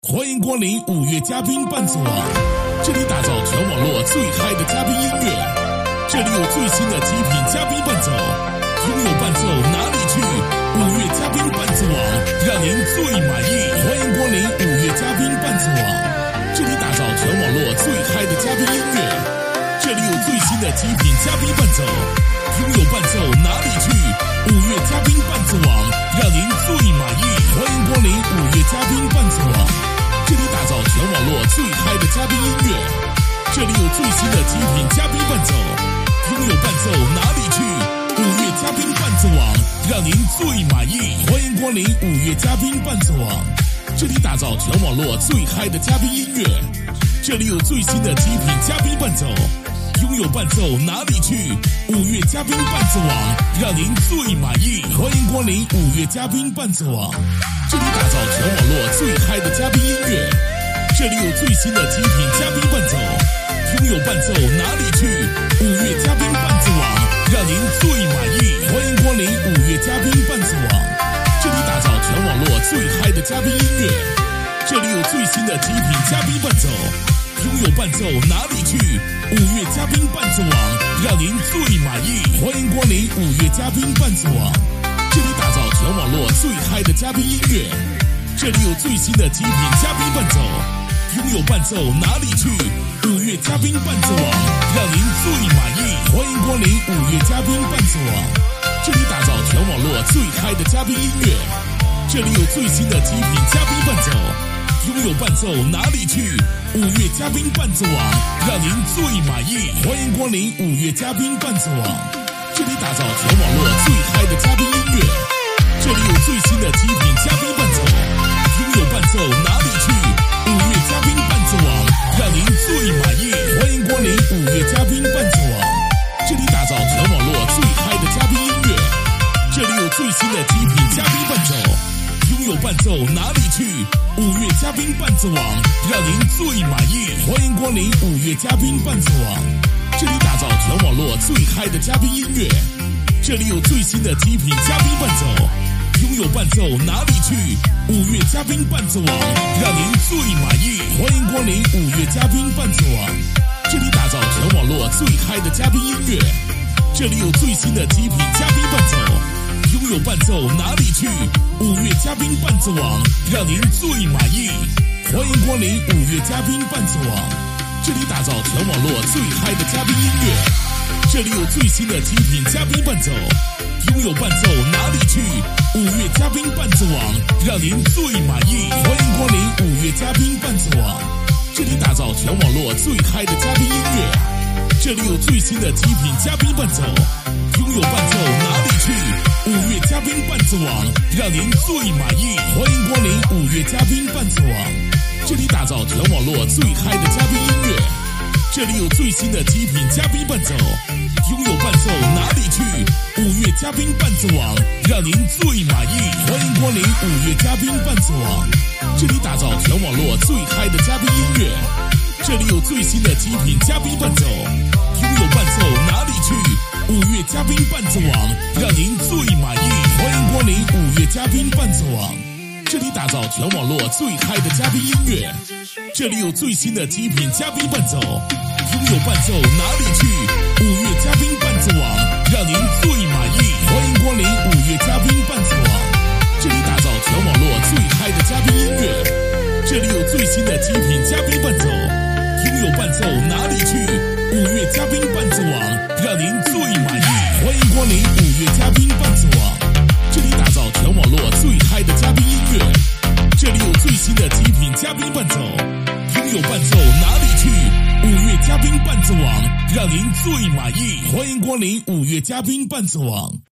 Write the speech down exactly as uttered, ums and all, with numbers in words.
欢迎光临五月嘉宾伴奏网，这里打造全网络最嗨的嘉宾音乐，这里有最新的极品嘉宾伴奏，拥有伴奏哪里去？五月嘉宾伴奏网让您最满意。欢迎光临五月嘉宾伴奏网，这里打造全网络最嗨的嘉宾音乐，这里有最新的极品嘉宾伴奏，拥有伴奏哪里去？五月嘉宾伴奏网让您最满意。欢迎光临五月嘉宾伴奏网，这里打造全网络最嗨的嘉宾音乐，这里有最新的极品嘉宾伴奏，拥有伴奏哪里去？五月嘉宾伴奏网让您最满意。欢迎光临五月嘉宾伴奏网，这里打造全网络最嗨的嘉宾音乐，这里有最新的极品嘉宾伴奏，拥有伴奏哪里去？五月嘉宾伴奏网让您最满意。欢迎光临五月嘉宾伴奏网，这里打造全网络最嗨的嘉宾音乐，这里有最新的极品嘉宾伴奏，拥有伴奏哪里去？五月嘉宾伴奏网让您最满意。欢迎光临五月嘉宾伴奏网，这里打造全网络最嗨的嘉宾音乐，这里有最新的极品嘉宾伴奏，拥有伴奏哪里去？五月嘉宾伴奏网让您最满意。欢迎光临五月嘉宾伴奏网，这里打造全网络最嗨的嘉宾音乐，这里有最新的极品嘉宾伴奏，拥有伴奏哪里去？五月嘉宾伴奏网让您最满意。欢迎光临五月嘉宾伴奏网，这里打造全网络最嗨的嘉宾音乐，这里有最新的极品嘉宾伴奏，拥有伴奏哪里去？五月嘉宾伴奏网让您最满意。欢迎光临五月嘉宾伴奏网，这里打造全网络最嗨的嘉宾音乐，这里有最新的极品嘉宾伴奏，拥有伴奏哪里去？五月嘉宾伴奏网让您最满意。欢迎光临五月嘉宾伴奏网，这里打造全网络最嗨的嘉宾音乐，这里有最新的极品嘉宾伴奏，拥有伴奏哪里去？五月嘉宾伴奏网让您最满意。欢迎光临五月嘉宾伴奏网，这里打造全网络最嗨的嘉宾音乐，这里有最新的极品嘉宾伴奏，拥有伴奏哪里去？五月嘉宾伴奏网让您最满意。欢迎光临五月嘉宾伴奏网，这里打造全网络最嗨的嘉宾音乐，这里有最新的极品嘉宾伴奏，拥有伴奏哪里去？五月嘉宾伴奏网让您最满意。欢迎光临五月嘉宾伴奏网，这里打造全网络最嗨的嘉宾音乐，这里有最新的极品嘉宾伴奏，拥有伴奏哪里去？五月嘉宾伴奏网让您最满意。欢迎光临五月嘉宾伴奏网，这里打造全网络最嗨的嘉宾音乐，这里有最新的极品嘉宾伴奏，拥有伴奏哪里去？五月嘉宾伴奏网让您最满意。欢迎光临五月嘉宾伴奏网，这里打造全网络最嗨的嘉宾音乐，这里有最新的极品嘉宾伴奏，拥有伴奏哪里去？五月嘉宾伴奏网让您最满意。欢迎光临五月嘉宾伴奏网，这里打造全网络最嗨的嘉宾音乐，这里有最新的极品嘉宾伴奏，拥有伴奏哪里去？五月嘉宾伴奏网让您最满意。欢迎光临五月嘉宾伴奏网，这里打造全网络最嗨的嘉宾音乐，这里有最新的极品嘉宾伴奏，拥有伴奏哪里去？五月嘉宾伴奏网让您最满意。欢迎光临五月嘉宾伴奏网，这里打造全网络最嗨的嘉宾音乐，这里有最新的极品嘉宾伴奏，拥有伴奏哪里去？五月嘉宾伴奏网让您最满意。欢迎光临五月嘉宾伴奏网，这里打造全网络最嗨的嘉宾音乐，这里有最新的极品嘉宾伴奏，拥有伴奏哪里去？五月嘉宾伴奏网让您最满意。欢迎光临五月嘉宾伴奏网。